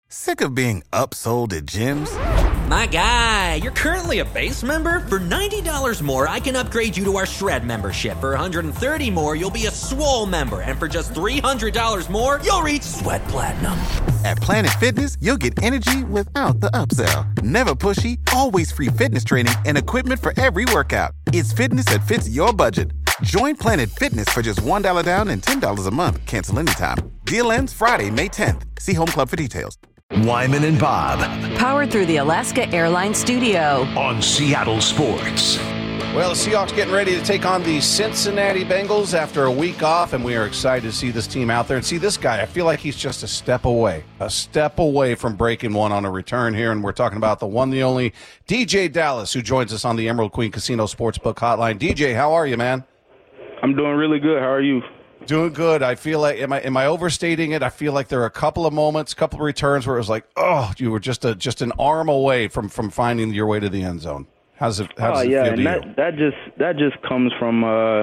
Sick of being upsold at gyms? My guy, you're currently a base member? For $90 more, I can upgrade you to our Shred membership. For $130 more, you'll be a Swole member. And for just $300 more, you'll reach Sweat Platinum. At Planet Fitness, you'll get energy without the upsell. Never pushy, always free fitness training and equipment for every workout. It's fitness that fits your budget. Join Planet Fitness for just $1 down and $10 a month. Cancel anytime. Deal ends Friday, May 10th. See Home Club for details. Wyman and Bob. Powered through the Alaska Airlines Studio. On Seattle Sports. Well, the Seahawks getting ready to take on the Cincinnati Bengals after a week off, and we are excited to see this team out there and see this guy. I feel like he's just a step away from breaking one on a return here, and we're talking about the one, the only DJ Dallas, who joins us on the Emerald Queen Casino Sportsbook Hotline. DJ, how are you, man? I'm doing really good. How are you? Doing good. I feel like, am I overstating it? I feel like there are a couple of moments, couple of returns where it was like, oh, you were just an arm away from finding your way to the end zone. How does it feel to you? That just comes from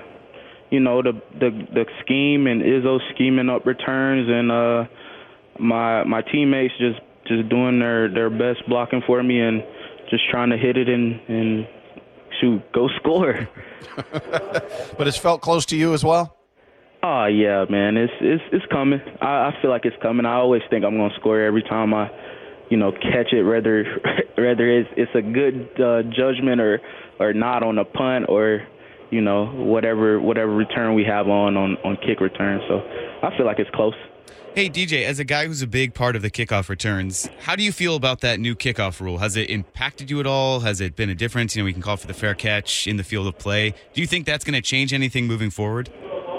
the scheme and Izzo scheming up returns, and my teammates just doing their best blocking for me and just trying to hit it and shoot, go score. But it's felt close to you as well? Oh, yeah, man. It's coming. I feel like it's coming. I always think I'm going to score every time I, catch it, whether it's a good judgment or not on a punt or, whatever return we have on kick return. So I feel like it's close. Hey, DJ, as a guy who's a big part of the kickoff returns, how do you feel about that new kickoff rule? Has it impacted you at all? Has it been a difference? We can call for the fair catch in the field of play. Do you think that's going to change anything moving forward?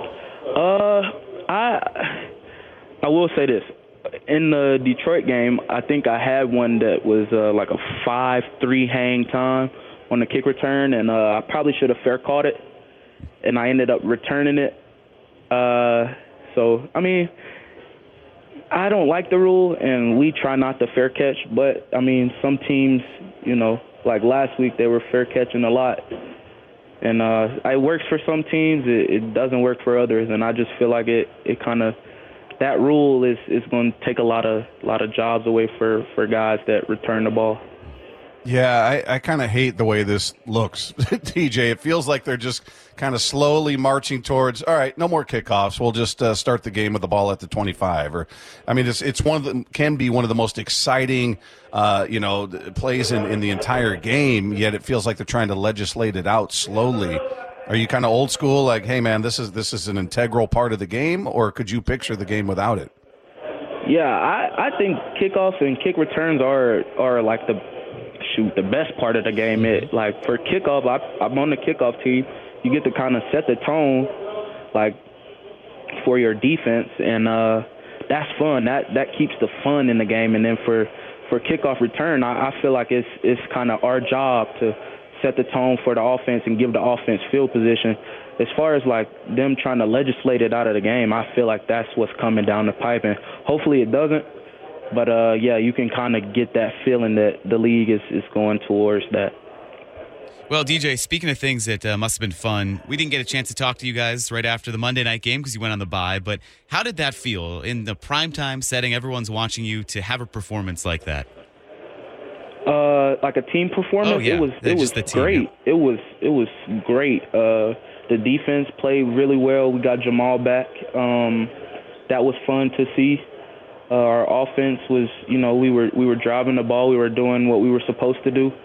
I will say this. In the Detroit game, I think I had one that was like a 5-3 hang time on the kick return, and I probably should have fair caught it, and I ended up returning it. So, I mean, I don't like the rule, and we try not to fair catch, but, I mean, some teams, like last week, they were fair catching a lot. And it works for some teams, it doesn't work for others, and I just feel like it kind of, that rule is going to take a lot of jobs away for guys that return the ball. Yeah, I kind of hate the way this looks, TJ. It feels like they're just kind of slowly marching towards, all right, no more kickoffs. We'll just start the game with the ball at the 25. Or, I mean, it's can be one of the most exciting, plays in the entire game. Yet it feels like they're trying to legislate it out slowly. Are you kind of old school, like, hey man, this is an integral part of the game, or could you picture the game without it? Yeah, I think kickoffs and kick returns are like the best part of the game. Like for kickoff, I'm on the kickoff team. You get to kind of set the tone, like for your defense, and that's fun. That keeps the fun in the game. And then for kickoff return, I feel like it's kind of our job to set the tone for the offense and give the offense field position. As far as like them trying to legislate it out of the game, I feel like that's what's coming down the pipe, and hopefully it doesn't. But, yeah, you can kind of get that feeling that the league is going towards that. Well, DJ, speaking of things that must have been fun, we didn't get a chance to talk to you guys right after the Monday night game because you went on the bye, but how did that feel in the primetime setting? Everyone's watching you to have a performance like that. Like a team performance? Oh, yeah. It was great. Yeah. It was great. The defense played really well. We got Jamal back. That was fun to see. Our offense was, we were driving the ball. We were doing what we were supposed to do.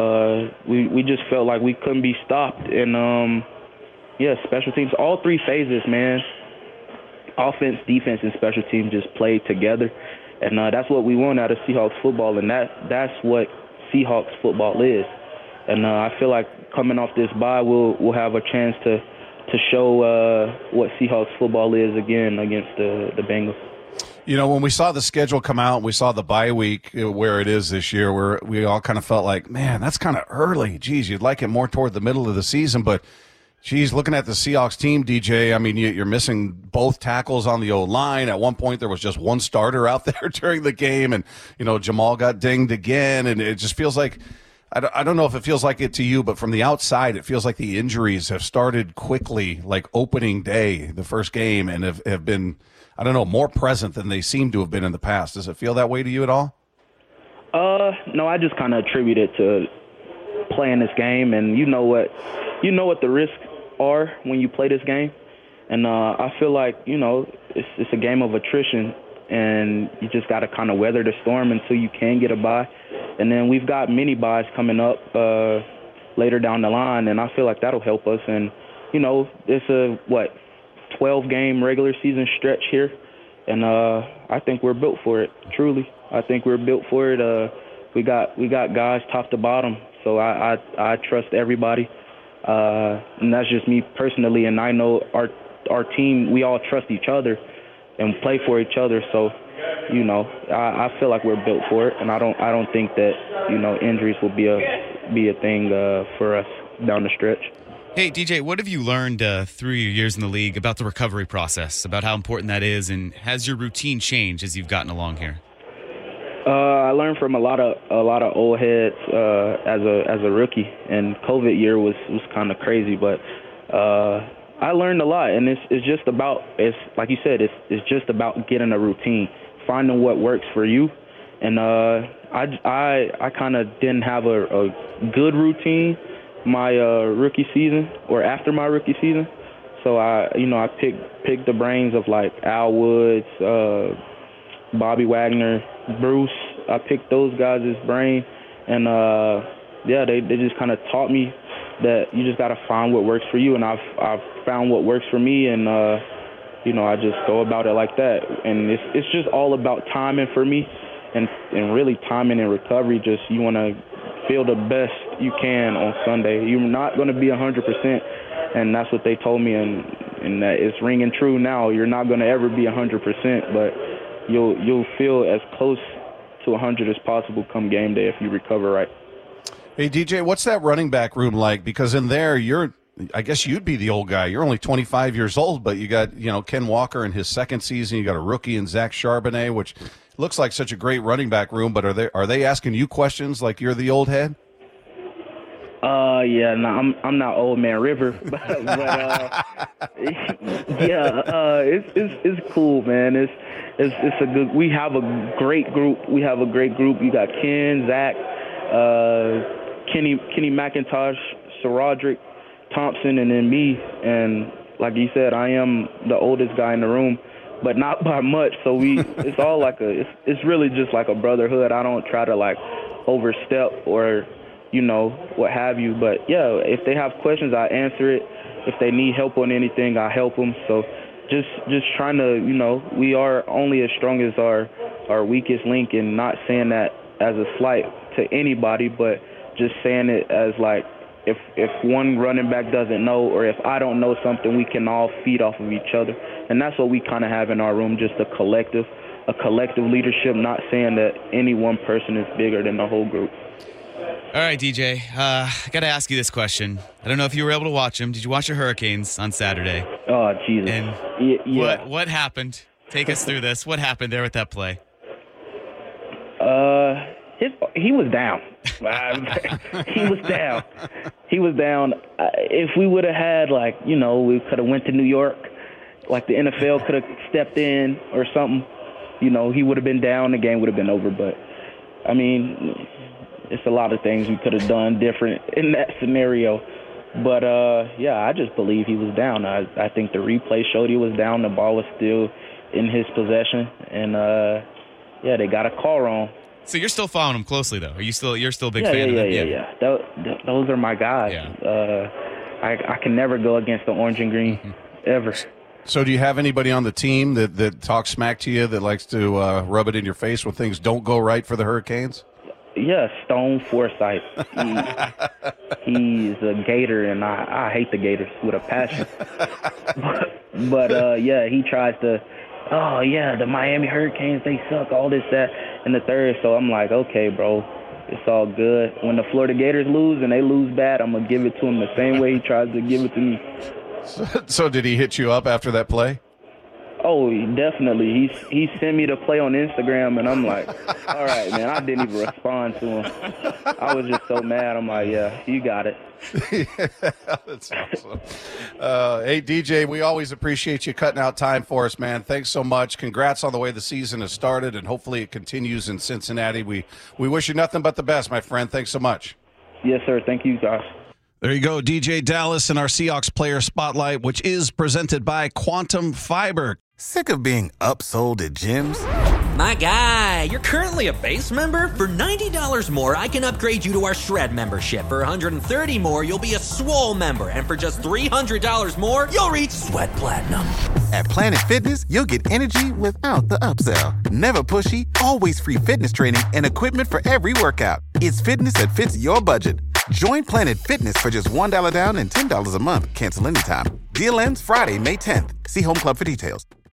We just felt like we couldn't be stopped. And, special teams, all three phases, man. Offense, defense, and special teams just played together. And that's what we want out of Seahawks football, and that's what Seahawks football is. And I feel like coming off this bye, we'll have a chance to show what Seahawks football is again against the Bengals. When we saw the schedule come out, we saw the bye week where it is this year, where we all kind of felt like, man, that's kind of early. Geez, you'd like it more toward the middle of the season. But, geez, looking at the Seahawks team, DJ, I mean, you're missing both tackles on the O-line. At one point, there was just one starter out there during the game. And, Jamal got dinged again. And it just feels like, I don't know if it feels like it to you, but from the outside, it feels like the injuries have started quickly, like opening day, the first game, and have been – I don't know, more present than they seem to have been in the past. Does it feel that way to you at all? No, I just kind of attribute it to playing this game, and you know what the risks are when you play this game. And I feel like, it's a game of attrition, and you just got to kind of weather the storm until you can get a bye. And then we've got mini byes coming up later down the line, and I feel like that'll help us. And, it's a, 12-game regular season stretch here, and I think we're built for it, truly. I think we're built for it. We got guys top to bottom, so I trust everybody. And that's just me personally, and I know our team, we all trust each other and play for each other. So, I feel like we're built for it, and I don't think that injuries will be a thing for us down the stretch. Hey, DJ, what have you learned through your years in the league about the recovery process, about how important that is, and has your routine changed as you've gotten along here? I learned from a lot of old heads as a rookie, and COVID year was kind of crazy, but I learned a lot, and it's just about, it's like you said, it's just about getting a routine, finding what works for you. And I kind of didn't have a good routine my rookie season or after my rookie season, so I picked the brains of like Al Woods, Bobby Wagner, Bruce. I picked those guys' brain, and they just kind of taught me that you just got to find what works for you, and I've found what works for me, and I just go about it like that. And it's just all about timing for me, and really timing and recovery. Just you want to feel the best you can on Sunday. You're not going to be 100%, and that's what they told me, and that it's ringing true now. You're not going to ever be 100%, but you'll feel as close to 100 as possible come game day if you recover right. Hey, DJ, what's that running back room like? Because in there, I guess you'd be the old guy. You're only 25 years old, but you got, Ken Walker in his second season. You got a rookie in Zach Charbonnet, which looks like such a great running back room. But are they asking you questions like you're the old head? Yeah, no, I'm not Old Man River, but it's cool, man. It's a good. We have a great group. You got Ken, Zach, Kenny McIntosh, SaRodorick Thompson, and then me. And like you said, I am the oldest guy in the room, but not by much. So it's all like it's really just like a brotherhood. I don't try to like overstep or what have you. But yeah, if they have questions, I answer it. If they need help on anything, I help them. So just trying to, we are only as strong as our weakest link, and not saying that as a slight to anybody, but just saying it as like, if one running back doesn't know, or if I don't know something, we can all feed off of each other. And that's what we kind of have in our room, just a collective leadership, not saying that any one person is bigger than the whole group. All right, DJ, I got to ask you this question. I don't know if you were able to watch them. Did you watch the Hurricanes on Saturday? Oh, Jesus. And yeah. What happened? Take us through this. What happened there with that play? He was down. He was down. If we would have had, we could have went to New York, like the NFL could have stepped in or something, he would have been down. The game would have been over. But, I mean, it's a lot of things we could have done different in that scenario. But, I just believe he was down. I think the replay showed he was down. The ball was still in his possession. And, they got a call wrong. So you're still following him closely, though? You're still a big fan of them? Yeah. Those are my guys. Yeah. I can never go against the orange and green, ever. So do you have anybody on the team that talks smack to you, that likes to rub it in your face when things don't go right for the Hurricanes? Yeah, Stone Forsythe. He's a Gator, and I hate the Gators with a passion. but he tries to, the Miami Hurricanes, they suck, all this, that, and the third. So I'm like, okay, bro, it's all good. When the Florida Gators lose, and they lose bad, I'm going to give it to him the same way he tries to give it to me. So did he hit you up after that play? Oh, definitely. He sent me to play on Instagram, and I'm like, all right, man. I didn't even respond to him. I was just so mad. I'm like, yeah, you got it. That's awesome. Hey, DJ, we always appreciate you cutting out time for us, man. Thanks so much. Congrats on the way the season has started, and hopefully it continues in Cincinnati. We wish you nothing but the best, my friend. Thanks so much. Yes, sir. Thank you, guys. There you go, DJ Dallas in our Seahawks Player Spotlight, which is presented by Quantum Fiber. Sick of being upsold at gyms? My guy, you're currently a base member? For $90 more, I can upgrade you to our Shred membership. For $130 more, you'll be a Swole member. And for just $300 more, you'll reach Sweat Platinum. At Planet Fitness, you'll get energy without the upsell. Never pushy, always free fitness training and equipment for every workout. It's fitness that fits your budget. Join Planet Fitness for just $1 down and $10 a month. Cancel anytime. Deal ends Friday, May 10th. See Home Club for details.